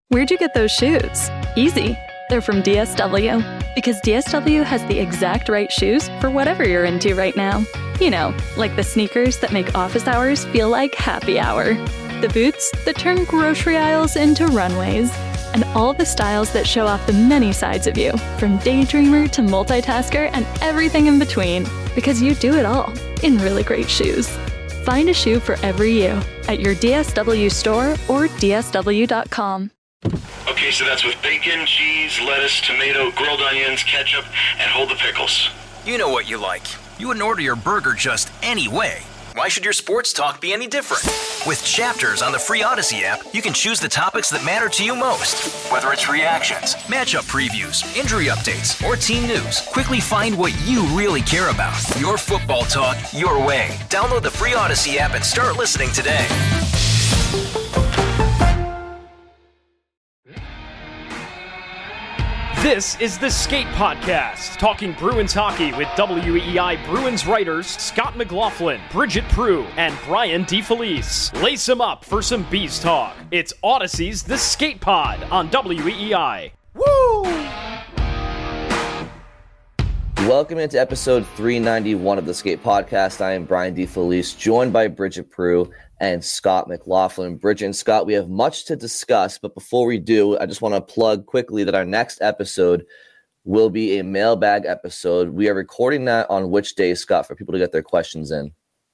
Where'd you get those shoes? Easy. They're from DSW. Because DSW has the exact right shoes for whatever you're into right now. You know, like the sneakers that make office hours feel like happy hour. The boots that turn grocery aisles into runways. And all the styles that show off the many sides of you, from daydreamer to multitasker and everything in between. Because you do it all in really great shoes. Find a shoe for every you at your DSW store or DSW.com. Okay, so that's with bacon, cheese, lettuce, tomato, grilled onions, ketchup, and hold the pickles. You know what you like. You wouldn't order your burger just any way. Why should your sports talk be any different? With Chapters on the free Odyssey app, you can choose the topics that matter to you most. Whether it's reactions, matchup previews, injury updates, or team news, quickly find what you really care about. Your football talk, your way. Download the free Odyssey app and start listening today. This is the Skate Podcast, talking Bruins hockey with WEEI Bruins writers Scott McLaughlin, Bridget Prue, and Brian DeFelice. Lace them up for some Bees talk. It's Odyssey's The Skate Pod on WEEI. Woo! Welcome into episode 391 of the Skate Podcast. I am Brian DeFelice, joined by Bridget Prue and Scott McLaughlin. Bridget and Scott, we have much to discuss, but before we do, I just want to plug quickly that our next episode will be a mailbag episode. We are recording that on which day, Scott, for people to get their questions in?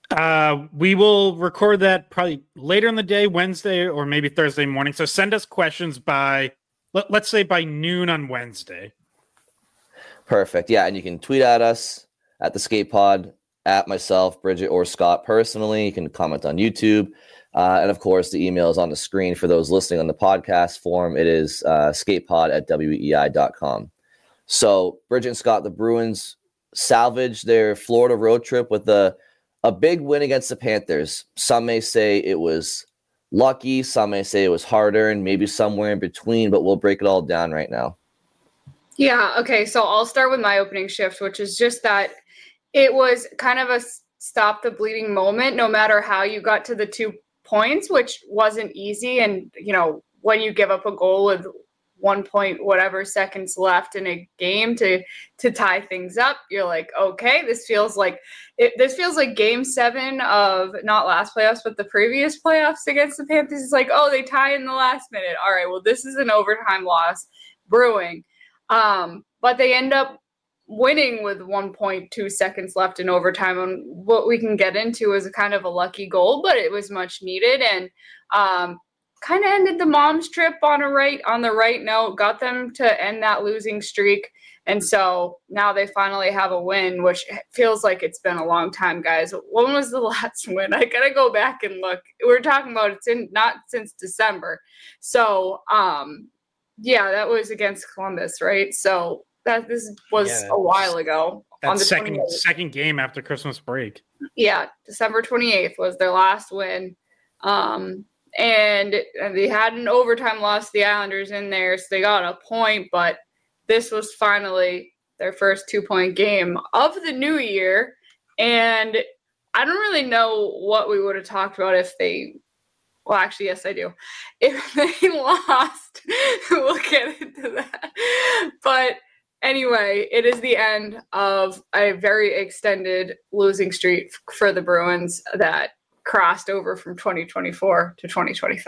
We will record that probably later in the day, Wednesday or maybe Thursday morning. So send us questions by, let's say by noon on Wednesday. Perfect. Yeah, and you can tweet at us at the Skate Pod, at myself, Bridget, or Scott personally. You can comment on YouTube. And of course, the email is on the screen for those listening on the podcast form. It is skatepod@weei.com. So, Bridget and Scott, the Bruins salvaged their Florida road trip with a big win against the Panthers. Some may say it was lucky. Some may say it was harder, and maybe somewhere in between, but we'll break it all down right now. Yeah, okay, so I'll start with my opening shift, which is just that it was kind of a stop the bleeding moment, no matter how you got to the 2 points, which wasn't easy. And, you know, when you give up a goal with 1 point, whatever seconds left in a game to tie things up, you're like, okay, this feels like game 7 of not last playoffs, but the previous playoffs against the Panthers. It's like, oh, they tie in the last minute. All right, well, this is an overtime loss brewing. But they end up winning with 1.2 seconds left in overtime. And what we can get into is a kind of a lucky goal, but it was much needed, and kind of ended the Moms trip on the right note, got them to end that losing streak. And so now they finally have a win, which feels like it's been a long time, guys. When was the last win? I got to go back and look. We're talking about not since December. So, yeah, that was against Columbus, right? So this was a while ago. That on the second game after Christmas break. Yeah, December 28th was their last win. And they had an overtime loss to the Islanders in there, so they got a point, but this was finally their first 2-point game of the new year. And I don't really know what we would have talked about if they – well, actually, yes, I do. If they lost, we'll get into that. But anyway, it is the end of a very extended losing streak for the Bruins that crossed over from 2024 to 2025.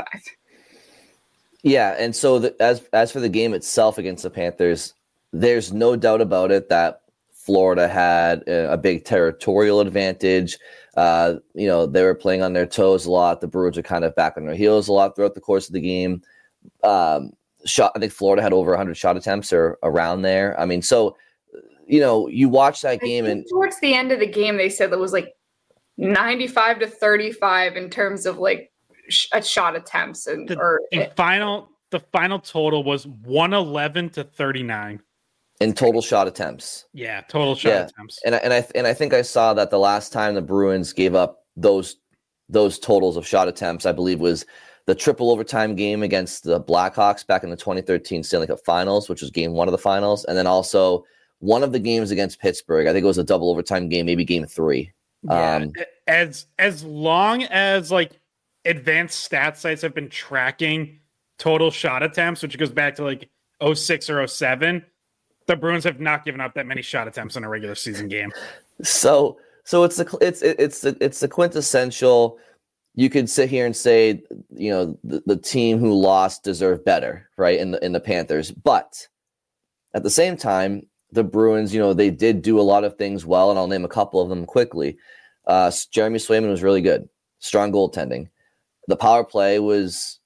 Yeah, and so as for the game itself against the Panthers, there's no doubt about it that Florida had a big territorial advantage. They were playing on their toes a lot. The Bruins were kind of back on their heels a lot throughout the course of the game. I think Florida had over 100 shot attempts or around there. I mean, so, you watch that game and towards the end of the game, they said it was like 95 to 35 in terms of like shot attempts. The final total was 111 to 39. In total shot attempts. Yeah, total shot attempts. And I think I saw that the last time the Bruins gave up those totals of shot attempts, I believe, was the triple overtime game against the Blackhawks back in the 2013 Stanley Cup Finals, which was game 1 of the finals, and then also one of the games against Pittsburgh. I think it was a double overtime game, maybe game 3. Yeah, as long as like advanced stat sites have been tracking total shot attempts, which goes back to like 06 or 07, the Bruins have not given up that many shot attempts in a regular season game. So it's the quintessential. You could sit here and say, the team who lost deserved better, right? In the Panthers, but at the same time, the Bruins, they did do a lot of things well, and I'll name a couple of them quickly. Jeremy Swayman was really good, strong goaltending. The power play was,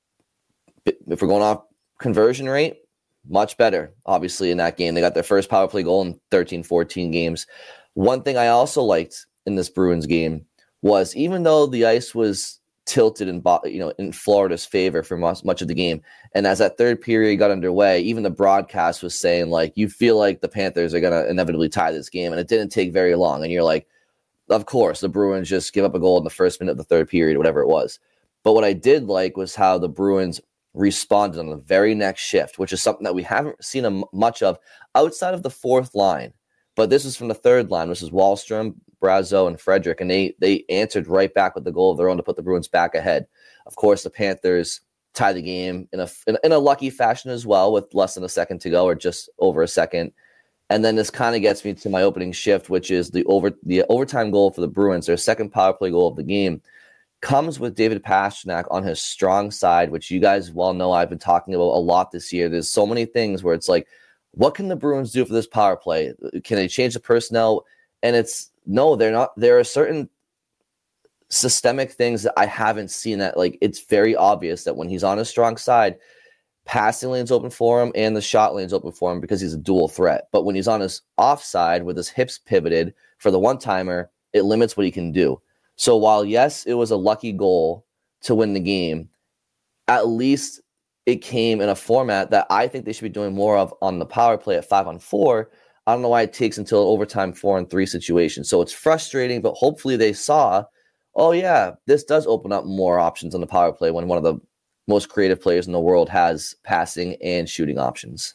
if we're going off conversion rate, much better, obviously, in that game. They got their first power play goal in 13, 14 games. One thing I also liked in this Bruins game was, even though the ice was tilted in Florida's favor for much of the game, and as that third period got underway, even the broadcast was saying, like, you feel like the Panthers are going to inevitably tie this game, and it didn't take very long. And you're like, of course, the Bruins just give up a goal in the first minute of the third period, whatever it was. But what I did like was how the Bruins responded on the very next shift, which is something that we haven't seen much of outside of the fourth line. But this is from the third line. This is Wahlstrom, Brazeau, and Frederick, and they answered right back with the goal of their own to put the Bruins back ahead. Of course, the Panthers tie the game in a lucky fashion as well, with less than a second to go, or just over a second. And then this kind of gets me to my opening shift, which is the overtime goal for the Bruins. Their second power play goal of the game comes with David Pastrnak on his strong side, which you guys well know I've been talking about a lot this year. There's so many things where it's like, what can the Bruins do for this power play? Can they change the personnel? And they're not. There are certain systemic things that I haven't seen that, like, it's very obvious that when he's on his strong side, passing lane's open for him and the shot lane's open for him because he's a dual threat. But when he's on his offside with his hips pivoted for the one-timer, it limits what he can do. So while, yes, it was a lucky goal to win the game, at least it came in a format that I think they should be doing more of on the power play at 5-on-4. I don't know why it takes until an overtime 4-on-3 situation. So it's frustrating, but hopefully they saw, oh yeah, this does open up more options on the power play when one of the most creative players in the world has passing and shooting options.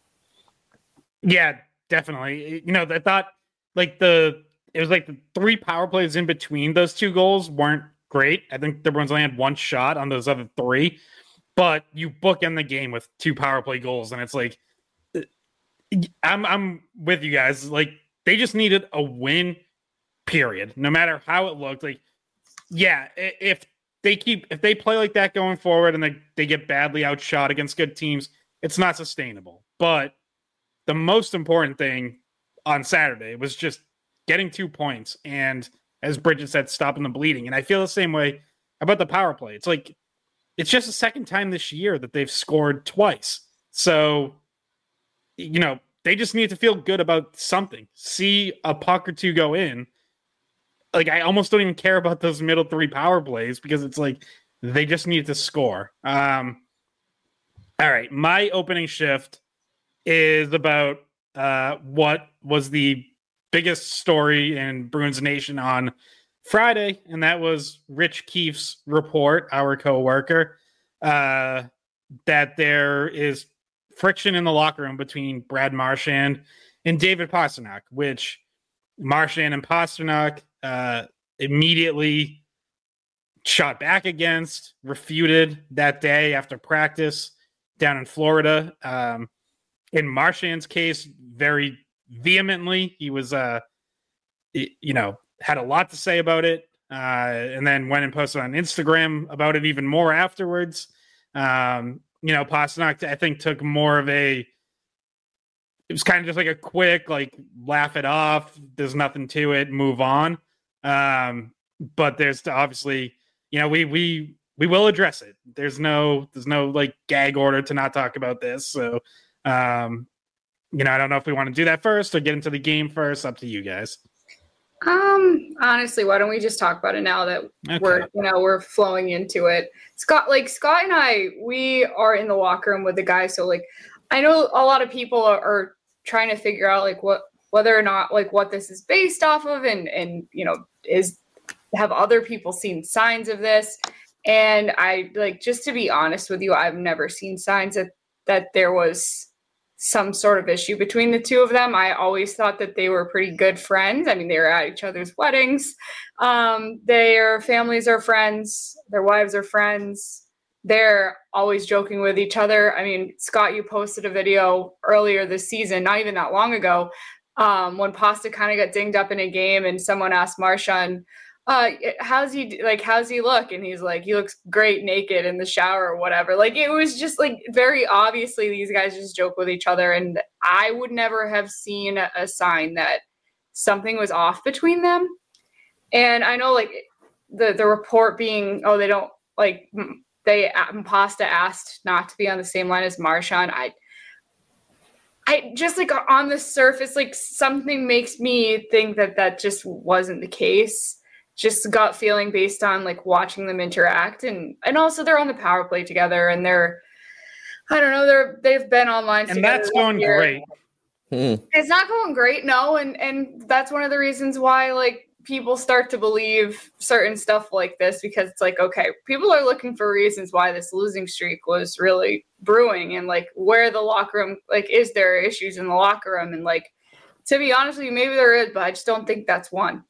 Yeah, definitely. I thought it was like the three power plays in between those two goals weren't great. I think the Bruins only had one shot on those other three, but you bookend the game with two power play goals, and it's like, I'm with you guys. Like, they just needed a win, period. No matter how it looked. Like, yeah, if they play like that going forward and they get badly outshot against good teams, it's not sustainable. But the most important thing on Saturday was just getting 2 points, and, as Bridget said, stopping the bleeding. And I feel the same way about the power play. It's like, it's just the second time this year that they've scored twice. So, they just need to feel good about something. See a puck or two go in. Like, I almost don't even care about those middle three power plays, because it's like, they just need to score. All right. My opening shift is about what was the biggest story in Bruins Nation on Friday, and that was Rich Keefe's report, our coworker, that there is friction in the locker room between Brad Marchand and David Pastrnak, which Marchand and Pastrnak immediately shot back against, refuted that day after practice down in Florida. In Marchand's case, very vehemently. He was, had a lot to say about it, and then went and posted on Instagram about it even more afterwards. Pastrnak, I think, took more of it was kind of just like a quick, like, laugh it off. There's nothing to it. Move on. But there's obviously, we will address it. There's no like gag order to not talk about this. So, I don't know if we want to do that first or get into the game first. Up to you guys. Honestly, why don't we just talk about it now that we're flowing into it? Scott and I, we are in the locker room with the guys. So, like, I know a lot of people are trying to figure out, like, whether or not, like, what this is based off of, and have other people seen signs of this? And I, like, just to be honest with you, I've never seen signs that there was some sort of issue between the two of them. I always thought that they were pretty good friends. I mean, they were at each other's weddings. Their families are friends. Their wives are friends. they're always joking with each other. I mean, Scott, you posted a video earlier this season, not even that long ago, when Pasta kind of got dinged up in a game and someone asked Marchand, how's he look? And he's like, he looks great naked in the shower or whatever. Like, it was just like very obviously these guys just joke with each other. And I would never have seen a sign that something was off between them. And I know like the report being, oh, they don't like, Pasta asked not to be on the same line as Marchand. I just like on the surface, like something makes me think that just wasn't the case. Just gut feeling based on like watching them interact, and also they're on the power play together, and they've been online and together. That's going great. It's not going great, no, and that's one of the reasons why like people start to believe certain stuff like this, because it's like, okay, people are looking for reasons why this losing streak was really brewing, and like where the locker room, like, is there issues in the locker room? And like, to be honest with you, maybe there is, but I just don't think that's one.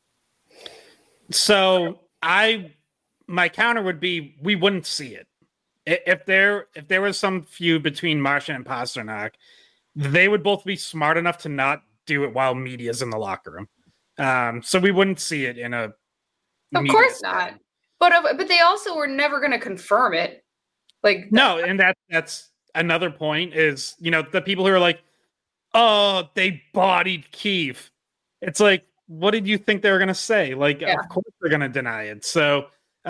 So my counter would be, we wouldn't see it. If there was some feud between Marchand and Pastrnak, they would both be smart enough to not do it while media's in the locker room. So we wouldn't see it in a. Of course not. But they also were never going to confirm it. Like, no, and that's another point is, the people who are like, oh, they bodied Keefe. It's like, what did you think they were going to say? Like, yeah. Of course they're going to deny it. So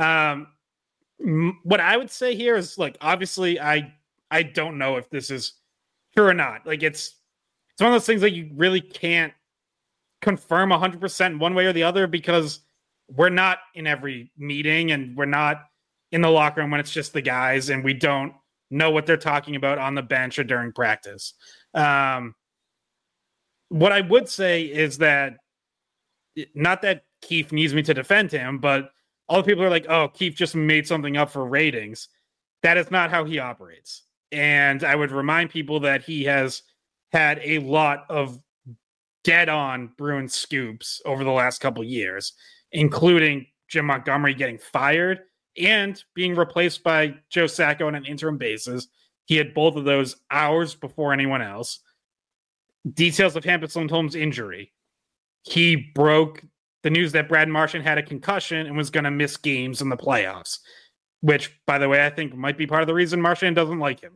what I would say here is, like, obviously I don't know if this is true or not. Like, it's one of those things that you really can't confirm 100% one way or the other, because we're not in every meeting and we're not in the locker room when it's just the guys, and we don't know what they're talking about on the bench or during practice. What I would say is that, not that Keefe needs me to defend him, but all the people are like, oh, Keefe just made something up for ratings. That is not how he operates. And I would remind people that he has had a lot of dead-on Bruins scoops over the last couple years, including Jim Montgomery getting fired and being replaced by Joe Sacco on an interim basis. He had both of those hours before anyone else. Details of Hampus Lindholm's injury. He broke the news that Brad Marchand had a concussion and was going to miss games in the playoffs, which, by the way, I think might be part of the reason Marchand doesn't like him.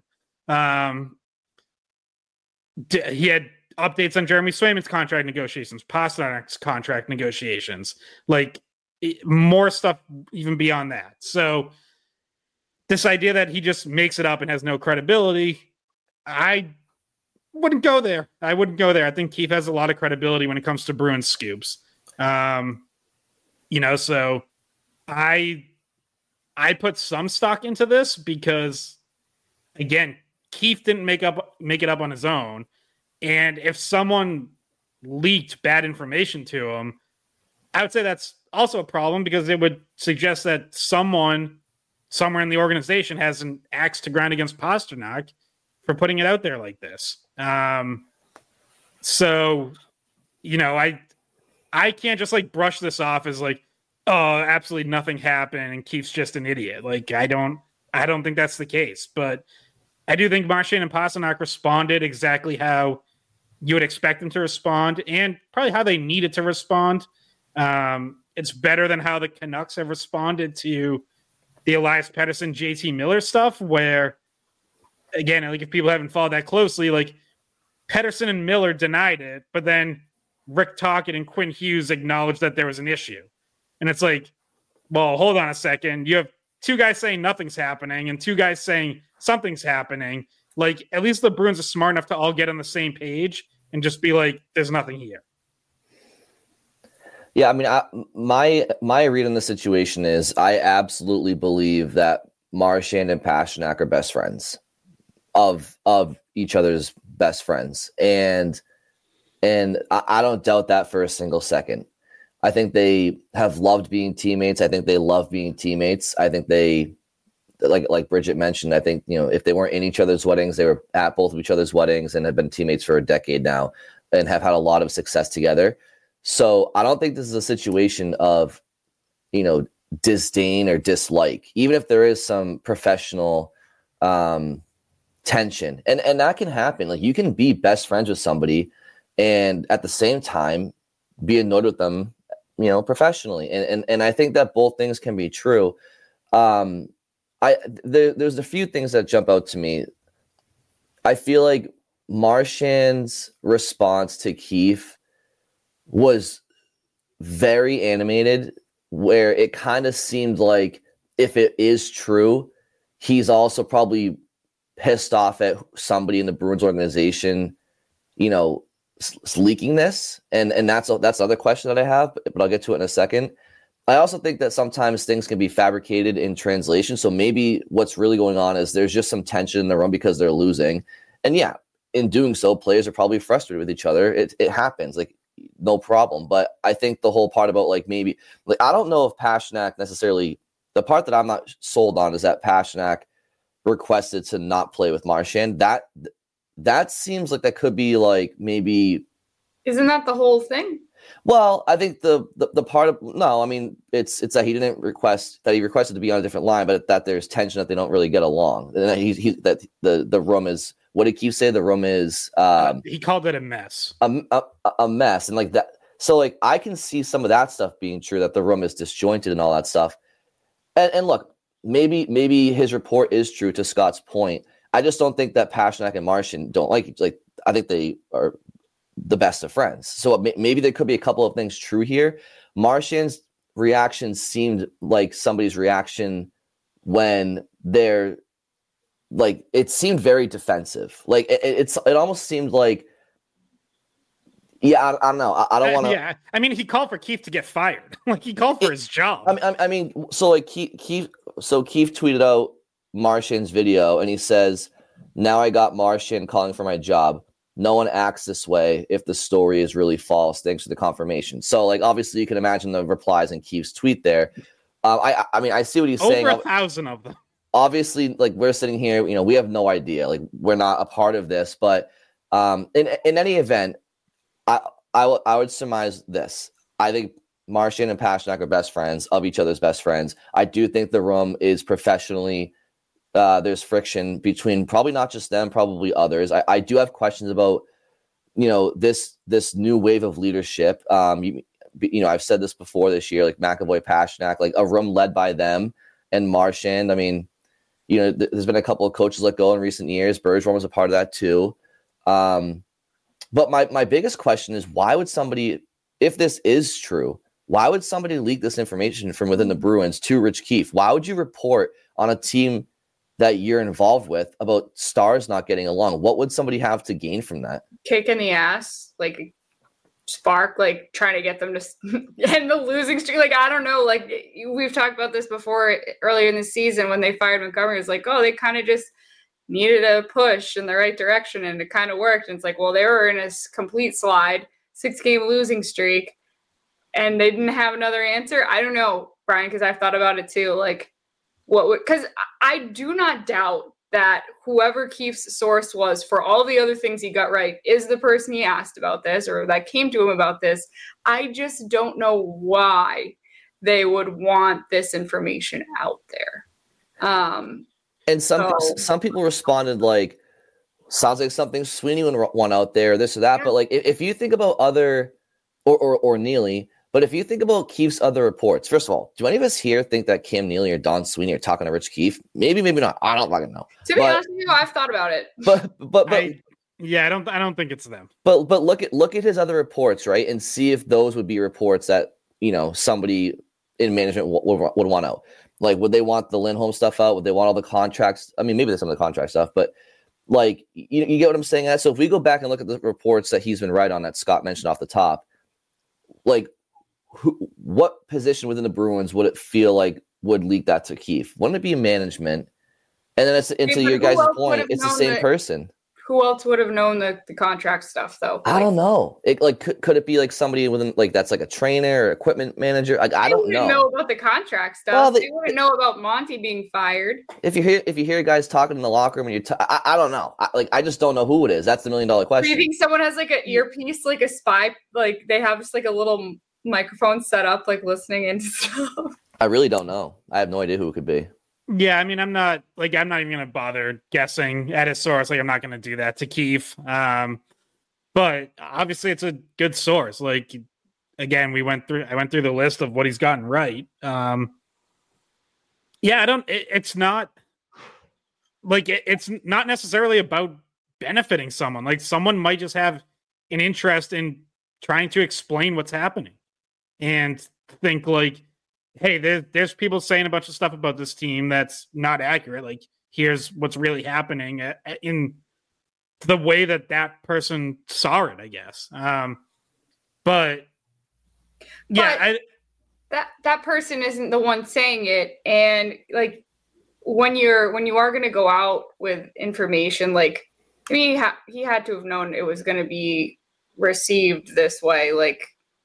He had updates on Jeremy Swayman's contract negotiations, Pasternak's contract negotiations, like more stuff even beyond that. So this idea that he just makes it up and has no credibility, I wouldn't go there. I I think Keefe has a lot of credibility when it comes to Bruins scoops. So I put some stock into this because, again, Keefe didn't make it up on his own. And if someone leaked bad information to him, I would say that's also a problem, because it would suggest that someone somewhere in the organization has an axe to grind against Pastrnak for putting it out there like this. So, I can't just like brush this off as like, oh, absolutely nothing happened and Keefe's just an idiot. Like, I don't think that's the case, but I do think Marchand and Pastrnak responded exactly how you would expect them to respond, and probably how they needed to respond. It's better than how the Canucks have responded to the Elias Pettersson, JT Miller stuff, where, again, like, if people haven't followed that closely, like, Pettersson and Miller denied it, but then Rick Tocchet and Quinn Hughes acknowledged that there was an issue. And it's like, well, hold on a second. You have two guys saying nothing's happening and two guys saying something's happening. Like, at least the Bruins are smart enough to all get on the same page and just be like, there's nothing here. Yeah, I mean, my read on the situation is I absolutely believe that Marchand and Pastrnak are best friends of each other's best friends. And I don't doubt that for a single second. I think they have loved being teammates. I think they love being teammates. I think they, like Bridget mentioned, I think, if they weren't in each other's weddings, they were at both of each other's weddings and have been teammates for a decade now and have had a lot of success together. So I don't think this is a situation of, disdain or dislike, even if there is some professional tension. And that can happen. Like, you can be best friends with somebody and at the same time be annoyed with them, professionally. And I think that both things can be true. There's a few things that jump out to me. I feel like Marchand's response to Keefe was very animated, where it kind of seemed like, if it is true, he's also probably pissed off at somebody in the Bruins organization, leaking this. And that's the other question that I have, but I'll get to it in a second. I also think that sometimes things can be fabricated in translation. So maybe what's really going on is there's just some tension in the room because they're losing. And yeah, in doing so, players are probably frustrated with each other. It happens, like, no problem. But I think the whole part about, like, maybe, like, I don't know if Pastrnak necessarily, the part that I'm not sold on is that Pastrnak requested to not play with Marchand. That seems like that could be, like, maybe. Isn't that the whole thing? Well, I think the part of, no, I mean, it's that he didn't request, that he requested to be on a different line, but that there's tension, that they don't really get along. And that the room is, what did Keefe say? The room is he called it a mess. A mess. And like that. So, like, I can see some of that stuff being true, that the room is disjointed and all that stuff. And look, maybe his report is true, to Scott's point. I just don't think that Pastrnak and Marchand don't like each. Like, I think they are the best of friends. So maybe there could be a couple of things true here. Marchand's reaction seemed like somebody's reaction when they're, like, it seemed very defensive. Like, it almost seemed like, yeah, I don't know. I don't want to. Yeah, I mean, he called for Keefe to get fired. Like, he called for his job. I mean, so like Keefe tweeted out Marchand's video, and he says, "Now I got Marchand calling for my job. No one acts this way if the story is really false. Thanks for the confirmation." So, like, obviously, you can imagine the replies in Keefe's tweet there. I mean, I see what he's saying. Over 1,000 of them. Obviously, like, we're sitting here, we have no idea. Like, we're not a part of this. But in any event, I would surmise this. I think Marchand and Pastrnak are best friends, of each other's best friends. I do think the room is professionally. There's friction between probably not just them, probably others. I do have questions about, this new wave of leadership. I've said this before this year, like McAvoy, Pastrnak, like a room led by them and Marchand. I mean, there's been a couple of coaches let go in recent years. Bergeron was a part of that too. But my biggest question is, why would somebody, if this is true, why would somebody leak this information from within the Bruins to Rich Keefe? Why would you report on a team that you're involved with about stars not getting along? What would somebody have to gain from that? Kick in the ass, like spark, like trying to get them to end the losing streak. Like, I don't know. Like, we've talked about this before earlier in the season when they fired Montgomery. It's like, oh, they kind of just needed a push in the right direction, and it kind of worked. And it's like, well, they were in a complete slide, 6-game losing streak, and they didn't have another answer. I don't know, Brian, because I've thought about it too. Like, because I do not doubt that whoever Keefe's source was for all the other things he got right is the person he asked about this, or that came to him about this. I just don't know why they would want this information out there. And some people responded like, sounds like something Sweeney would want out there, this or that. Yeah. But like, if you think about other, or Neely, but if you think about Keefe's other reports, first of all, do any of us here think that Cam Neely or Don Sweeney are talking to Rich Keefe? Maybe not. I don't fucking know. To be honest with you, I've thought about it. But I don't think it's them. But look at his other reports, right, and see if those would be reports that somebody in management would want out. Like, would they want the Lindholm stuff out? Would they want all the contracts? I mean, maybe there's some of the contract stuff, but like, you get what I'm saying? So if we go back and look at the reports that he's been right on that Scott mentioned off the top, like, what position within the Bruins would it feel like would leak that to Keefe? Wouldn't it be management? And then it's into your guys' point, it's the same person. Who else would have known the contract stuff, though? I don't know. It like could it be like somebody within, like, that's like a trainer or equipment manager? Like, I don't know. They wouldn't know about the contract stuff. Well, they wouldn't know about Monty being fired. If you hear guys talking in the locker room and I don't know. I just don't know who it is. That's the $1 million question. Do you think someone has like an earpiece, like a spy, like they have just like a little microphone set up, like listening into stuff? I really don't know. I have no idea who it could be. Yeah, I mean, I'm not even going to bother guessing at his source. Like, I'm not going to do that to Keith. But obviously, it's a good source. Like, again, I went through the list of what he's gotten right. It's not like it's not necessarily about benefiting someone. Like, someone might just have an interest in trying to explain what's happening and think like, hey, there's people saying a bunch of stuff about this team that's not accurate. Like, here's what's really happening in the way that person saw it, I guess. But that person isn't the one saying it. And like, when you are going to go out with information, like, I mean, he had to have known it was going to be received this way. Like,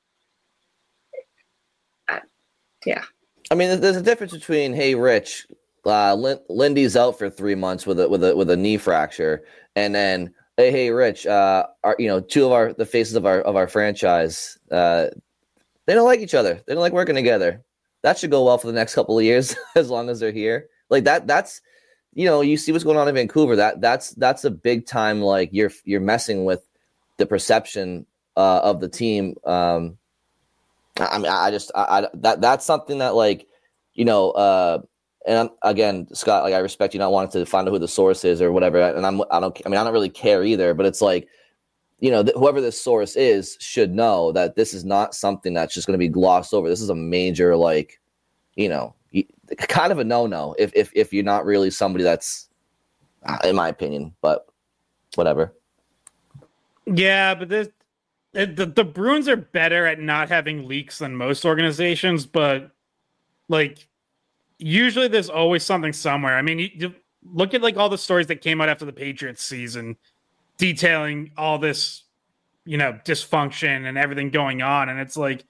yeah. I mean, there's a difference between, hey, Rich, Lindy's out for 3 months with a knee fracture, and then, hey, Rich, two of the faces of our franchise, they don't like each other. They don't like working together. That should go well for the next couple of years as long as they're here. Like that's, you see what's going on in Vancouver. That's a big time. Like you're messing with the perception of the team. I mean, that's something that, like, and again, Scott, like, I respect you not wanting to find out who the source is or whatever. And I don't really care either, but it's like, whoever this source is should know that this is not something that's just going to be glossed over. This is a major, like, kind of a no-no if you're not really somebody that's, in my opinion, but whatever. Yeah, but the Bruins are better at not having leaks than most organizations, but like, usually there's always something somewhere. I mean, you look at like all the stories that came out after the Patriots season detailing all this, dysfunction and everything going on. And it's like,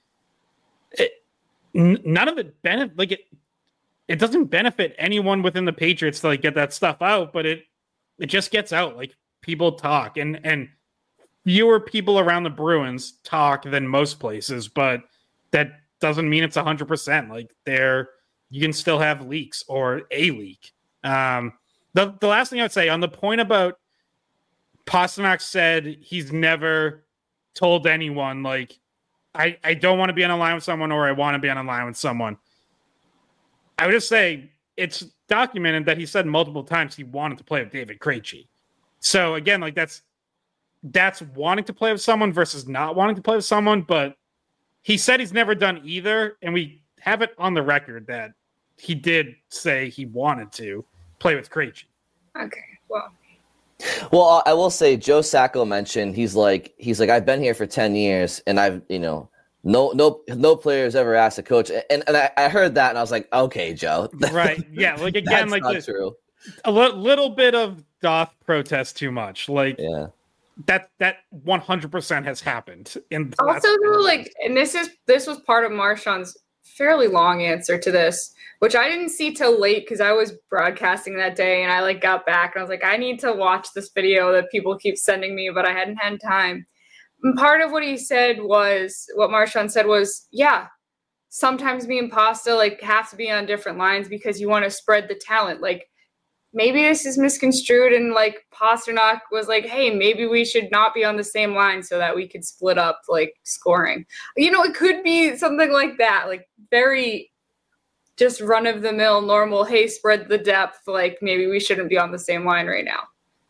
none of it it doesn't benefit anyone within the Patriots to like get that stuff out, but it just gets out. Like, people talk and fewer people around the Bruins talk than most places, but that doesn't mean it's 100%. Like, you can still have leaks or a leak. The last thing I would say on the point about Pastrnak said he's never told anyone, like, I don't want to be on a line with someone or I want to be on a line with someone. I would just say it's documented that he said multiple times he wanted to play with David Krejci. So again, like, that's wanting to play with someone versus not wanting to play with someone. But he said he's never done either. And we have it on the record that he did say he wanted to play with Krejci. Okay, well, I will say Joe Sacco mentioned he's like I've been here for 10 years and I've no players ever asked a coach, and I heard that and I was like, okay, Joe, right? Yeah, like, again, like, not true. A little bit of doth protest too much, like, yeah. That 100% has happened. In also, though, like, and this was part of Marchand's fairly long answer to this, which I didn't see till late because I was broadcasting that day, and I like got back and I was like, I need to watch this video that people keep sending me, but I hadn't had time. And part of what he said was, what Marchand said was, yeah, sometimes me and Pasta like have to be on different lines because you want to spread the talent. Like, maybe this is misconstrued and like Pastrnak was like, hey, maybe we should not be on the same line so that we could split up like scoring. It could be something like that, like very just run of the mill, normal, hey, spread the depth. Like, maybe we shouldn't be on the same line right now.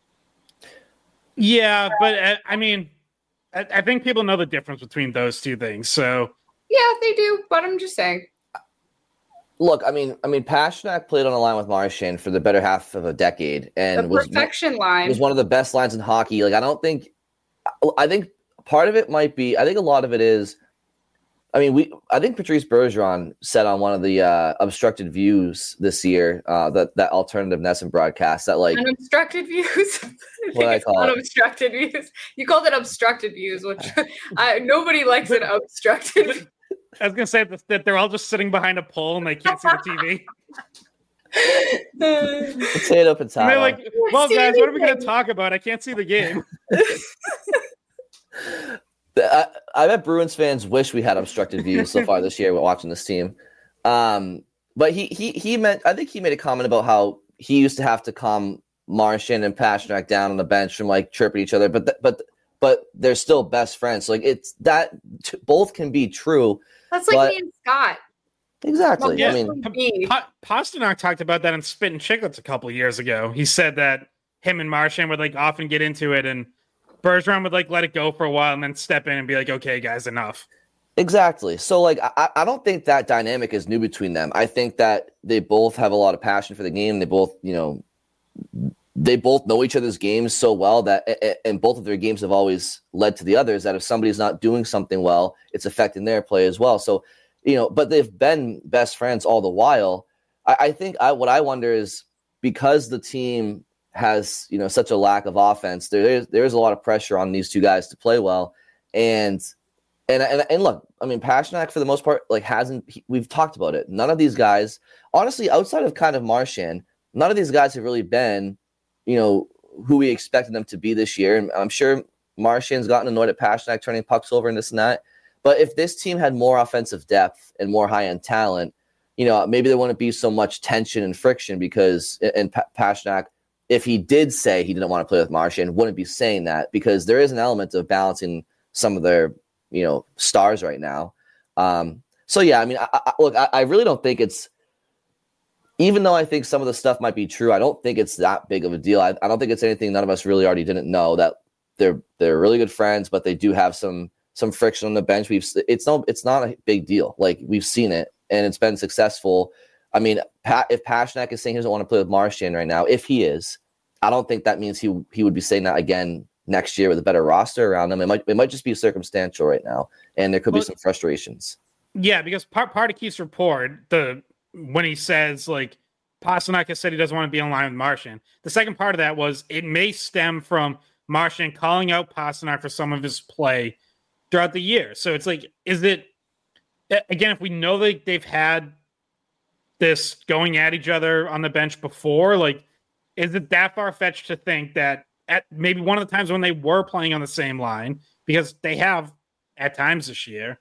Yeah, but I mean, I think people know the difference between those two things. So yeah, they do, but I'm just saying. Look, I mean, Pastrnak played on a line with Marchand for the better half of a decade, and the perfection line was one of the best lines in hockey. Like, I think part of it might be, I think a lot of it is, I think Patrice Bergeron said on one of the obstructed views this year, that alternative NESN broadcast, that like unobstructed views. What I call it? Obstructed views. You called it obstructed views, which nobody likes an obstructed. I was gonna say that they're all just sitting behind a pole and they can't see the TV. Potato. And they're like, well, guys, what are we gonna talk about? I can't see the game. I bet Bruins fans wish we had obstructed views so far this year. We're watching this team. But he meant, I think he made a comment about how he used to have to calm Marchand and Pastrnak down on the bench from like chirping each other, but they're still best friends. So, like it's that both can be true. That's like me and Scott. Exactly. Yeah. I mean, Pastrnak talked about that in Spittin' Chicklets a couple of years ago. He said that him and Marchand would like often get into it, and Bergeron would like let it go for a while and then step in and be like, "Okay, guys, enough." Exactly. So, like, I don't think that dynamic is new between them. I think that they both have a lot of passion for the game. They both, they both know each other's games so well that, and both of their games have always led to the others, that if somebody's not doing something well, it's affecting their play as well. So, but they've been best friends all the while. I think what I wonder is, because the team has, such a lack of offense, there's a lot of pressure on these two guys to play well. And look, I mean, Pastrnak for the most part, like we've talked about it. None of these guys, honestly, outside of kind of Marchand, none of these guys have really been, who we expected them to be this year. And I'm sure Marchand's gotten annoyed at Pastrnak turning pucks over and this and that. But if this team had more offensive depth and more high-end talent, maybe there wouldn't be so much tension and friction, because Pastrnak, if he did say he didn't want to play with Marchand, wouldn't be saying that, because there is an element of balancing some of their stars right now. So yeah, I mean, I really don't think it's, even though I think some of the stuff might be true, I don't think it's that big of a deal. I don't think it's anything none of us really already didn't know, that they're really good friends, but they do have some friction on the bench. It's not a big deal. Like, we've seen it and it's been successful. I mean, if Pastrnak is saying he doesn't want to play with Marchand right now, if he is, I don't think that means he would be saying that again next year with a better roster around him. It might just be circumstantial right now, and there could be some frustrations. Yeah, because part of Keith's report, when he says like Pastrnak has said he doesn't want to be in line with Marchand, the second part of that was it may stem from Marchand calling out Pastrnak for some of his play throughout the year. So it's like, is it, again, if we know that they've had this going at each other on the bench before, like, is it that far-fetched to think that at maybe one of the times when they were playing on the same line, because they have at times this year,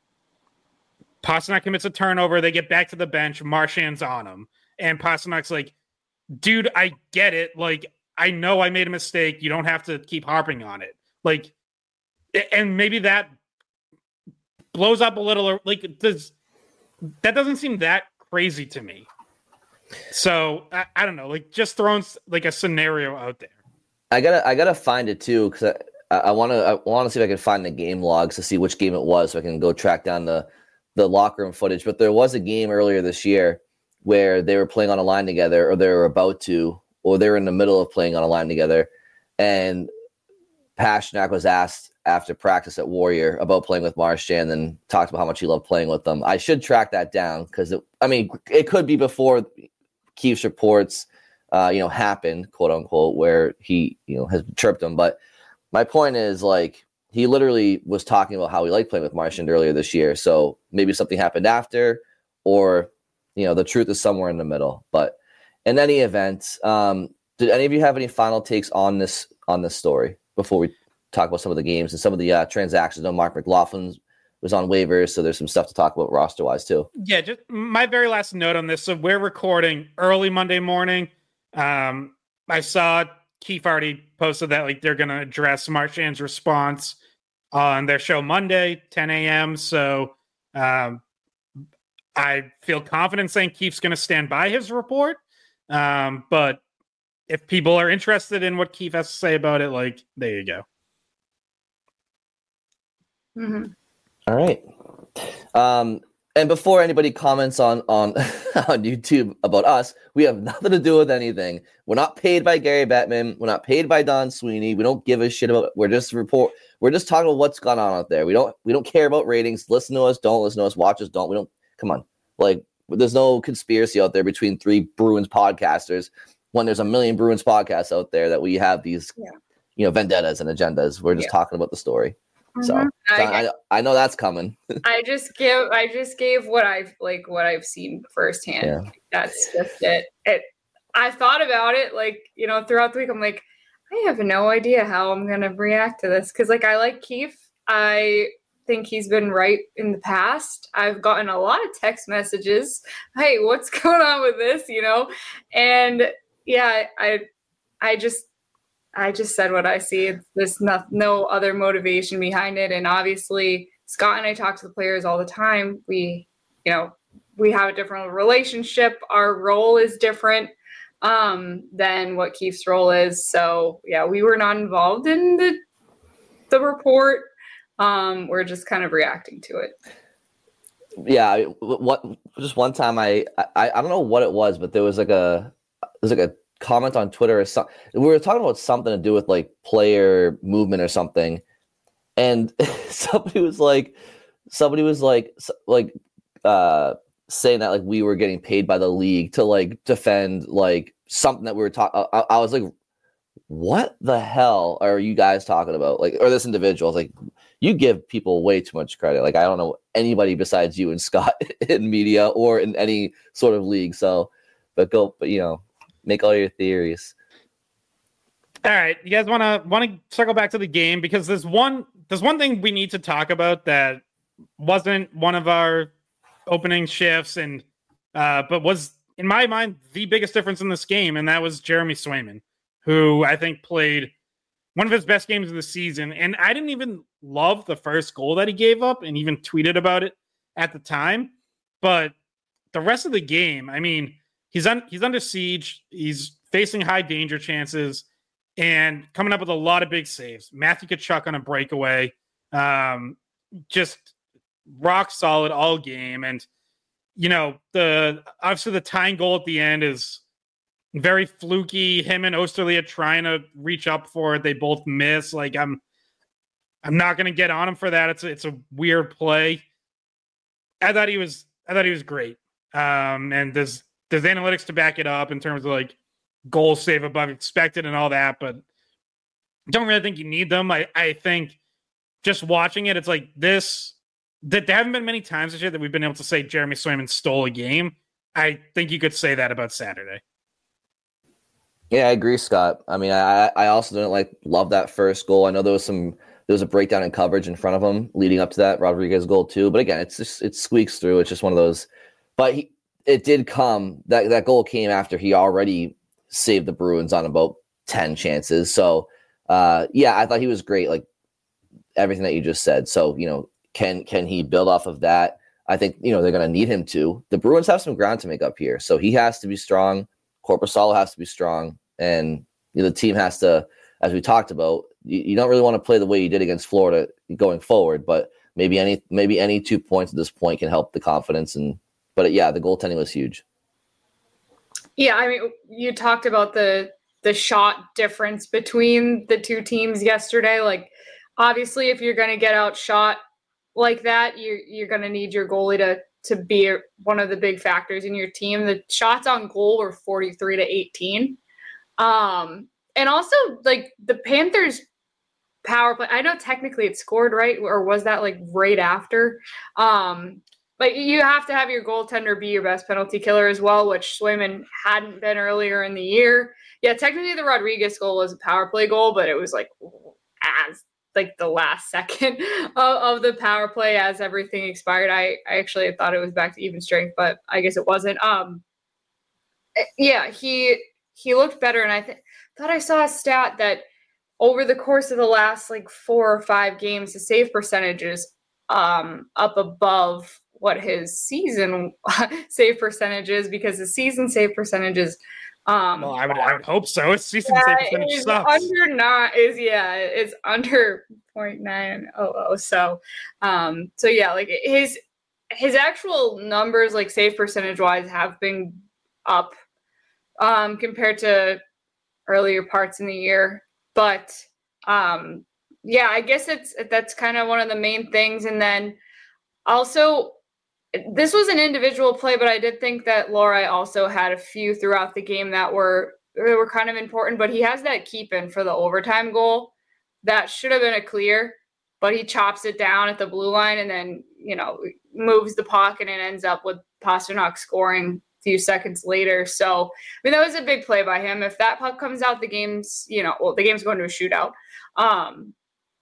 Pastrnak commits a turnover, they get back to the bench, Marchand's on him, and Pasternak's like, dude, I get it. Like, I know I made a mistake. You don't have to keep harping on it. Like, and maybe that blows up a little. Like, that doesn't seem that crazy to me. So I don't know. Like, just throwing like a scenario out there. I gotta find it too, because I want to see if I can find the game logs to see which game it was, so I can go track down the locker room footage. But there was a game earlier this year where they were playing on a line together, or they were about to, or they were in the middle of playing on a line together, and Pastrnak was asked after practice at Warrior about playing with Marchand, and talked about how much he loved playing with them. I should track that down, because it could be before Keith's reports happened, quote unquote, where he has chirped him. But my point is, like, he literally was talking about how he liked playing with Marchand earlier this year. So maybe something happened after, or the truth is somewhere in the middle. But in any event, did any of you have any final takes on this story before we talk about some of the games and some of the transactions? No, Mark McLaughlin was on waivers, so there's some stuff to talk about roster wise too. Yeah, just my very last note on this. So we're recording early Monday morning. I saw Keith already posted that like they're going to address Marchand's response on their show Monday, 10 a.m. So I feel confident saying Keith's going to stand by his report. But if people are interested in what Keith has to say about it, like, there you go. Mm-hmm. All right. And before anybody comments on on YouTube about us, we have nothing to do with anything. We're not paid by Gary Bettman. We're not paid by Don Sweeney. We don't give a shit about. We're just talking about what's gone on out there. We don't care about ratings. Listen to us. Don't listen to us. Watch us. Don't. We don't. Come on. Like, there's no conspiracy out there between three Bruins podcasters when there's a million Bruins podcasts out there that we have these, vendettas and agendas. We're just talking about the story. So I know that's coming. I just gave what I've seen firsthand. Yeah. That's just it. I thought about it throughout the week. I'm like, I have no idea how I'm gonna react to this, because I like Keith. I think he's been right in the past. I've gotten a lot of text messages. Hey, what's going on with this? And yeah, I just said what I see. There's no other motivation behind it. And obviously, Scott and I talk to the players all the time. We have a different relationship. Our role is different than what Keith's role is. So yeah, we were not involved in the report. We're just kind of reacting to it. Yeah, just one time I don't know what it was, but there was like a comment on Twitter or something. We were talking about something to do with like player movement or something, and somebody was saying that like we were getting paid by the league to like defend like something that we were talking. I was like, what the hell are you guys talking about? Like, or this individual is like, you give people way too much credit. Like, I don't know anybody besides you and Scott in media or in any sort of league. So, but make all your theories. All right, you guys want to circle back to the game, because there's one thing we need to talk about that wasn't one of our opening shifts, and but was in my mind the biggest difference in this game, and that was Jeremy Swayman, who I think played one of his best games of the season. And I didn't even love the first goal that he gave up, and even tweeted about it at the time. But the rest of the game, I mean, he's under siege. He's facing high danger chances and coming up with a lot of big saves. Matthew Tkachuk on a breakaway, just rock solid all game. And obviously the tying goal at the end is very fluky. Him and Osterley are trying to reach up for it. They both miss. Like, I'm not going to get on him for that. It's a weird play. I thought he was great. And there's analytics to back it up in terms of like goal save above expected and all that, but don't really think you need them. I think just watching it, it's like this, that there haven't been many times this year that we've been able to say Jeremy Swayman stole a game. I think you could say that about Saturday. Yeah, I agree, Scott. I mean, I also didn't love that first goal. I know there was a breakdown in coverage in front of him leading up to that Rodriguez goal too. But again, it squeaks through. It's just one of those. But it did come. That goal came after he already saved the Bruins on about 10 chances. So yeah, I thought he was great. Like everything that you just said. So can he build off of that? I think they're going to need him to. The Bruins have some ground to make up here, so he has to be strong. Korpisalo has to be strong, and the team has to, as we talked about, you don't really want to play the way you did against Florida going forward, but maybe any 2 points at this point can help the confidence. But yeah, the goaltending was huge. Yeah, I mean, you talked about the shot difference between the two teams yesterday. Like, obviously, if you're going to get outshot like that, you're going to need your goalie to be one of the big factors in your team. The shots on goal were 43-18. And also, like, the Panthers power play, I know technically it scored, right? Or was that like right after? But you have to have your goaltender be your best penalty killer as well, which Swayman hadn't been earlier in the year. Yeah, technically the Rodriguez goal was a power play goal, but it was like as like the last second of the power play as everything expired. I actually thought it was back to even strength, but I guess it wasn't. Yeah, he looked better, and I thought I saw a stat that over the course of the last like 4 or 5 games, the save percentage is up above what his season save percentage is, because the season save percentage is well, I would hope so. His season save percentage sucks. It's under 0.900. So yeah, like his actual numbers, like save percentage wise, have been up compared to earlier parts in the year. But yeah, I guess that's kind of one of the main things. And then also, this was an individual play, but I did think that Lohrei also had a few throughout the game that were kind of important. But he has that keep in for the overtime goal that should have been a clear, but he chops it down at the blue line and then moves the puck, and it ends up with Pastrnak scoring a few seconds later. So I mean, that was a big play by him. If that puck comes out, the game's the game's going to a shootout.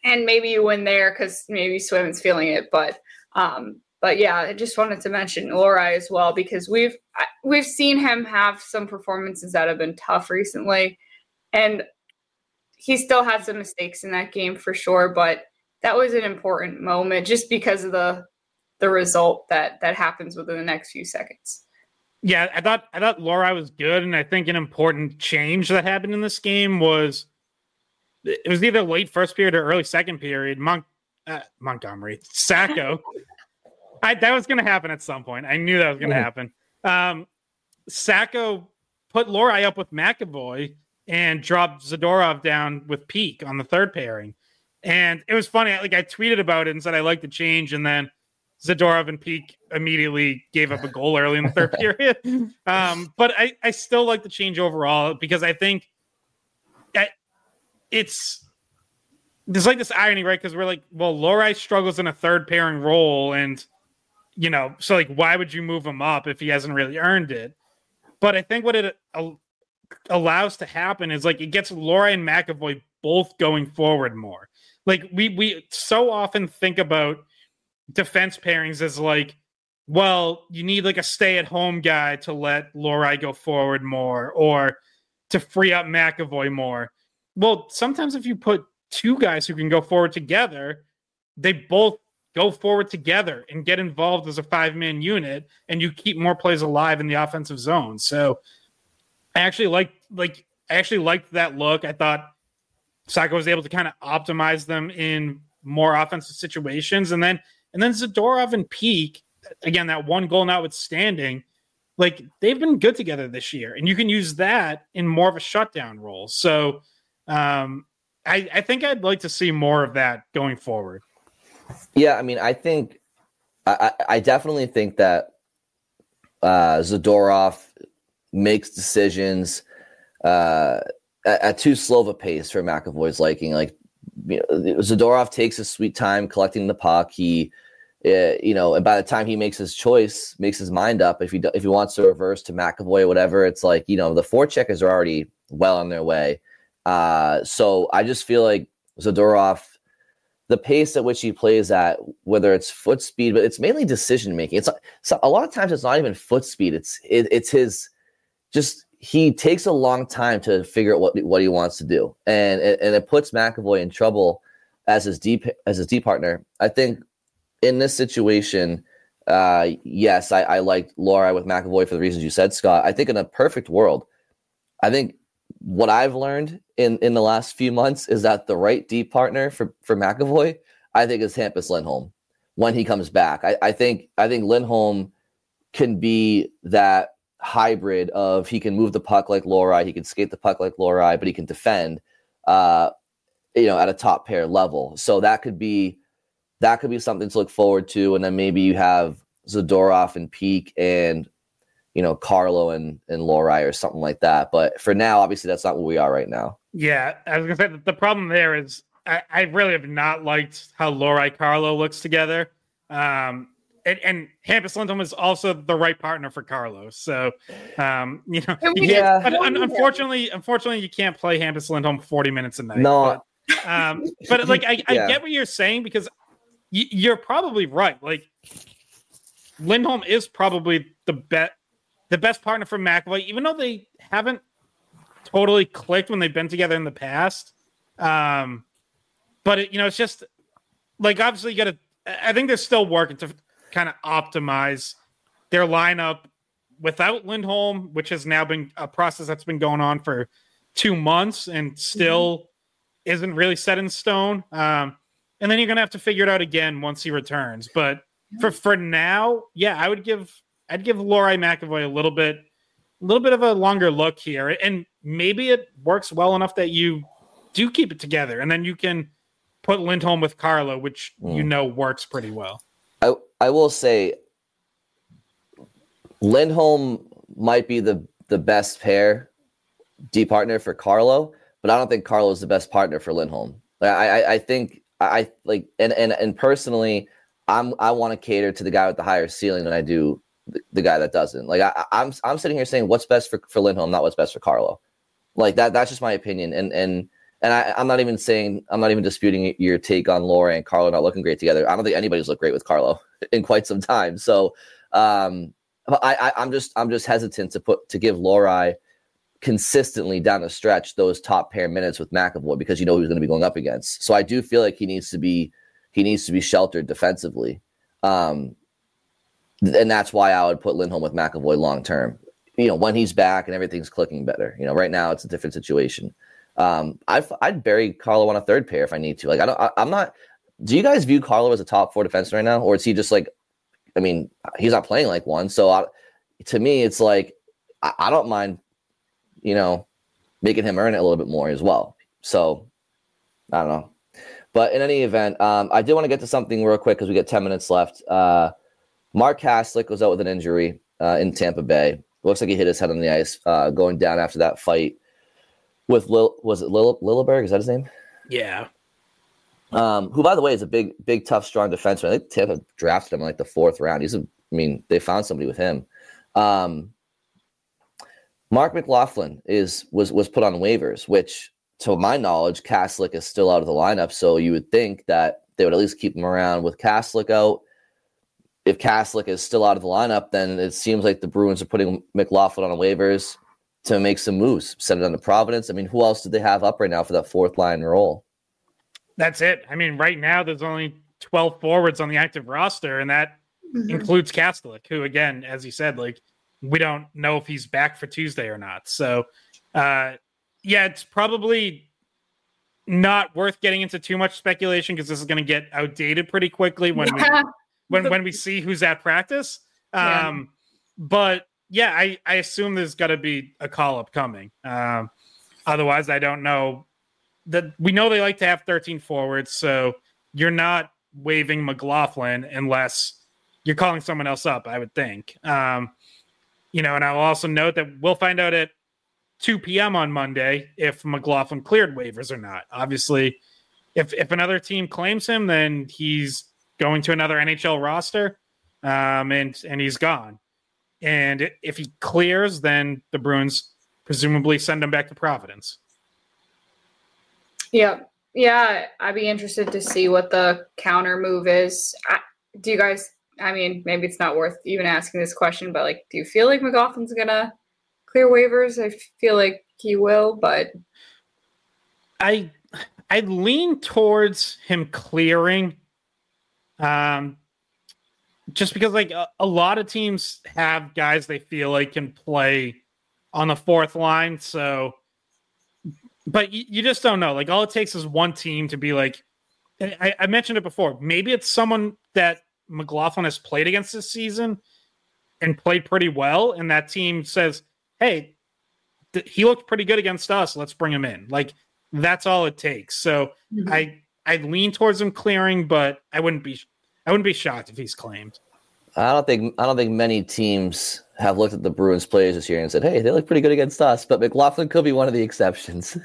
and maybe you win there because maybe Swim's feeling it. But yeah, I just wanted to mention Lohrei as well, because we've seen him have some performances that have been tough recently, and he still had some mistakes in that game for sure. But that was an important moment just because of the result that happens within the next few seconds. Yeah, I thought Lohrei was good, and I think an important change that happened in this game was it was either late first period or early second period. Montgomery, Sacco. That was going to happen at some point. I knew that was going to happen. Sacco put Lohrei up with McAvoy and dropped Zadorov down with Peak on the third pairing. And it was funny. I tweeted about it and said I liked the change, and then Zadorov and Peak immediately gave up a goal early in the third period. But I still like the change overall, because I think there's like this irony, right? Because we're like, well, Lohrei struggles in a third pairing role, and so like, why would you move him up if he hasn't really earned it? But I think what it allows to happen is like it gets Lohrei and McAvoy both going forward more. Like we so often think about defense pairings as like, well, you need like a stay-at-home guy to let Lohrei go forward more or to free up McAvoy more. Well, sometimes if you put two guys who can go forward together, they both go forward together and get involved as a 5-man unit, and you keep more plays alive in the offensive zone. So I actually liked that look. I thought Sacco was able to kind of optimize them in more offensive situations. And then Zadorov and Peak, again, that one goal notwithstanding, like they've been good together this year, and you can use that in more of a shutdown role. So I think I'd like to see more of that going forward. Yeah, I mean, I think I definitely think that Zadorov makes decisions at too slow of a pace for McAvoy's liking. Like, Zadorov takes his sweet time collecting the puck. He, and by the time he makes his choice, makes his mind up, if he wants to reverse to McAvoy or whatever, it's like, the forecheckers are already well on their way. So I just feel like Zadorov, the pace at which he plays at, whether it's foot speed, but it's mainly decision making. It's a lot of times it's not even foot speed. It's his just, he takes a long time to figure out what he wants to do, and it puts McAvoy in trouble as his D partner. I think in this situation, yes, I like Lohrei with McAvoy for the reasons you said, Scott. I think in a perfect world, I think what I've learned in the last few months is that the right D partner for McAvoy, I think, is Hampus Lindholm when he comes back. I think Lindholm can be that hybrid of, he can move the puck like Lohrei, he can skate the puck like Lohrei, but he can defend at a top pair level. So that could be something to look forward to. And then maybe you have Zadorov and Peak and Carlo and Lohrei or something like that. But for now, obviously that's not where we are right now. Yeah, I was gonna say that the problem there is I really have not liked how Lohrei Carlo looks together. And Hampus Lindholm is also the right partner for Carlos. So, unfortunately, you can't play Hampus Lindholm 40 minutes a night. No, but like, I get what you're saying, because you're probably right. Like, Lindholm is probably the best partner for McAvoy, even though they haven't totally clicked when they've been together in the past. But it's just like, obviously you got to, I think they're still working to kind of optimize their lineup without Lindholm, which has now been a process that's been going on for 2 months and still isn't really set in stone. And then you're going to have to figure it out again once he returns. But for now, yeah, I'd give Lohrei McAvoy a little bit of a longer look here. And maybe it works well enough that you do keep it together, and then you can put Lindholm with Carlo, which works pretty well. I will say Lindholm might be the best pair D partner for Carlo, but I don't think Carlo is the best partner for Lindholm. I think I like, and personally, I want to cater to the guy with the higher ceiling than I do the guy that doesn't. Like, I'm sitting here saying what's best for Lindholm, not what's best for Carlo. Like that's just my opinion. And And I'm not even disputing your take on Laura and Carlo not looking great together. I don't think anybody's looked great with Carlo in quite some time. So I'm just hesitant to give Laurai consistently down the stretch those top pair minutes with McAvoy because you know who's going to be going up against. So I do feel like he needs to be sheltered defensively. And that's why I would put Lindholm with McAvoy long term. You know, when he's back and everything's clicking better. You know, right now it's a different situation. I'd bury Carlo on a third pair if I need to. Like I'm not. Do you guys view Carlo as a top 4 defenseman right now, or is he just like? I mean, he's not playing like one. So to me, it's like I don't mind, you know, making him earn it a little bit more as well. So I don't know. But in any event, I did want to get to something real quick because we got 10 minutes left. Mark Haslick was out with an injury in Tampa Bay. Looks like he hit his head on the ice going down after that fight with Lilleberg? Is that his name? Yeah. Who, by the way, is a big, tough, strong defenseman. I think Tampa drafted him in like the 4th round. They found somebody with him. Mark McLaughlin was put on waivers, which, to my knowledge, Kaslick is still out of the lineup. So you would think that they would at least keep him around with Kaslick out. If Kaslick is still out of the lineup, then it seems like the Bruins are putting McLaughlin on waivers to make some moves, send it on to Providence. I mean, who else do they have up right now for that 4th line role? That's it. I mean, right now there's only 12 forwards on the active roster, and that includes Kaslick, who, again, as you said, like, we don't know if he's back for Tuesday or not. So, it's probably not worth getting into too much speculation because this is going to get outdated pretty quickly when we see who's at practice. But I assume there's got to be a call up coming. Otherwise, I don't know. We know they like to have 13 forwards, so you're not waiving McLaughlin unless you're calling someone else up, I would think. And I'll also note that we'll find out at 2 p.m. on Monday if McLaughlin cleared waivers or not. Obviously, if another team claims him, then he's going to another NHL roster, and he's gone. And if he clears, then the Bruins presumably send him back to Providence. Yeah, I'd be interested to see what the counter move is. Do you guys, maybe it's not worth even asking this question, but like, do you feel like McLaughlin's going to clear waivers? I feel like he will, but I lean towards him clearing, just because like a lot of teams have guys they feel like can play on the 4th line. So, but you just don't know. Like, all it takes is one team to be like, I mentioned it before. Maybe it's someone that McLaughlin has played against this season and played pretty well, and that team says, "Hey, he looked pretty good against us. Let's bring him in." Like, that's all it takes. So I'd lean towards him clearing, but I wouldn't be shocked if he's claimed. I don't think many teams have looked at the Bruins players this year and said, "Hey, they look pretty good against us." But McLaughlin could be one of the exceptions.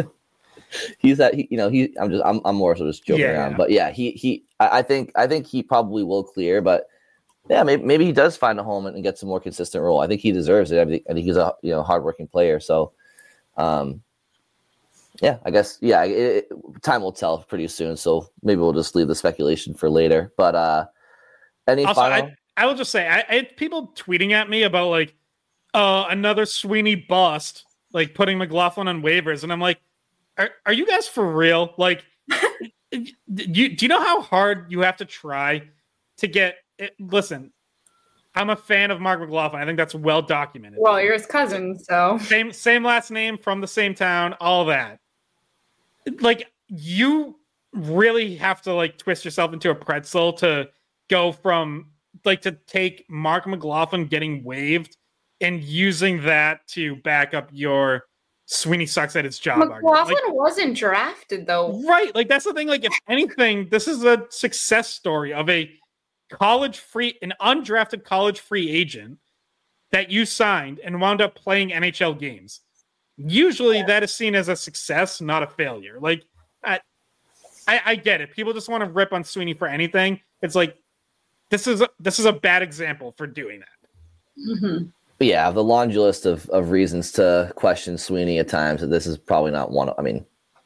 I'm more so just joking around. But yeah, I think he probably will clear. But yeah, maybe he does find a home and get some more consistent role. I think he deserves it. I think he's a hardworking player. So, I guess time will tell pretty soon. So maybe we'll just leave the speculation for later. But final? I will just say, I had people tweeting at me about like another Sweeney bust, like putting McLaughlin on waivers, and I'm like, are you guys for real? Like, do you know how hard you have to try to get it? Listen, I'm a fan of Mark McLaughlin. I think that's well documented. Well, you're his cousin, so same last name, from the same town, all that. Like, you really have to like twist yourself into a pretzel to go from like to take Mark McLaughlin getting waived and using that to back up your Sweeney sucks at his job argument. McLaughlin wasn't drafted though. Right. Like, that's the thing. Like, if anything, this is a success story of an undrafted college free agent that you signed and wound up playing NHL games. Usually that is seen as a success, not a failure. Like, I get it. People just want to rip on Sweeney for anything. It's like, this is a bad example for doing that. Mm-hmm. Yeah, the laundry list of reasons to question Sweeney at times. This is probably not one.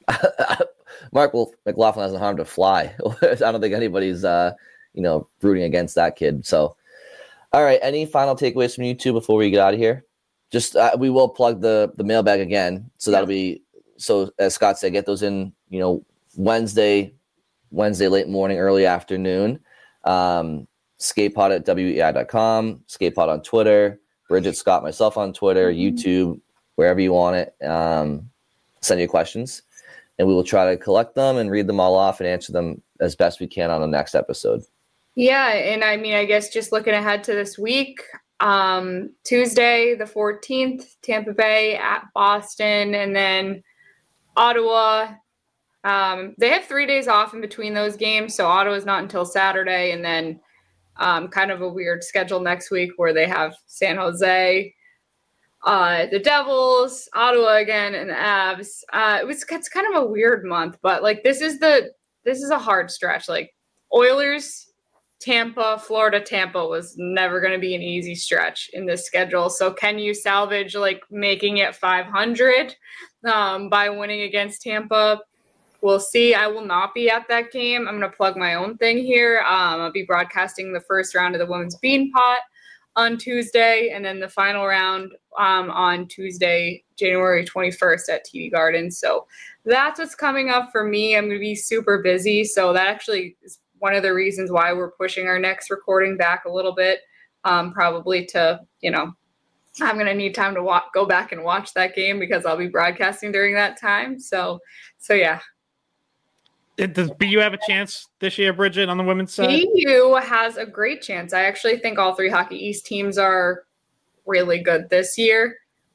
Mark McLaughlin hasn't harmed a fly. I don't think anybody's, rooting against that kid. So, all right. Any final takeaways from you two before we get out of here? Just we will plug the mailbag again. So that'll be as Scott said, get those in. Wednesday late morning, early afternoon. Skatepod at WEI.com. Skatepod on Twitter. Bridget, Scott, myself on Twitter, YouTube, wherever you want it. Send your questions, and we will try to collect them and read them all off and answer them as best we can on the next episode. Yeah, and I mean, I guess just looking ahead to this week, Tuesday the 14th, Tampa Bay at Boston, and then Ottawa. They have 3 days off in between those games, so Ottawa's not until Saturday, and then kind of a weird schedule next week where they have San Jose, the Devils, Ottawa again, and the Avs. It's kind of a weird month, but like this is a hard stretch. Like Oilers, Tampa, Florida, Tampa was never going to be an easy stretch in this schedule. So can you salvage like making it 500 by winning against Tampa? We'll see. I will not be at that game. I'm going to plug my own thing here. I'll be broadcasting the first round of the Women's Bean Pot on Tuesday, and then the final round on Tuesday, January 21st at TD Garden. So that's what's coming up for me. I'm going to be super busy. So that actually is one of the reasons why we're pushing our next recording back a little bit, probably to, I'm going to need time to go back and watch that game because I'll be broadcasting during that time. So yeah. Does BU have a chance this year, Bridget, on the women's side? BU has a great chance. I actually think all three Hockey East teams are really good this year.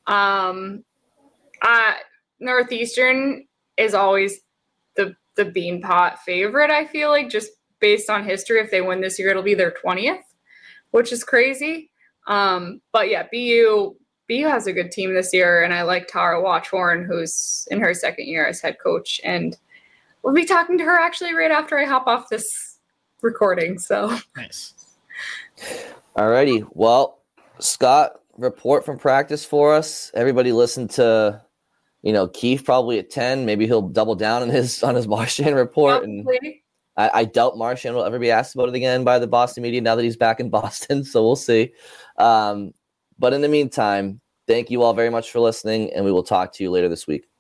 Northeastern is always the Bean Pot favorite, I feel like, just based on history. If they win this year, it'll be their 20th, which is crazy. But yeah, BU has a good team this year, and I like Tara Watchhorn, who's in her second year as head coach, and we'll be talking to her actually right after I hop off this recording. So nice. All righty. Well, Scott, report from practice for us. Everybody listen to, Keith probably at 10. Maybe he'll double down on his Marchand report. Probably. And I doubt Marchand will ever be asked about it again by the Boston media now that he's back in Boston. So we'll see. But in the meantime, thank you all very much for listening, and we will talk to you later this week.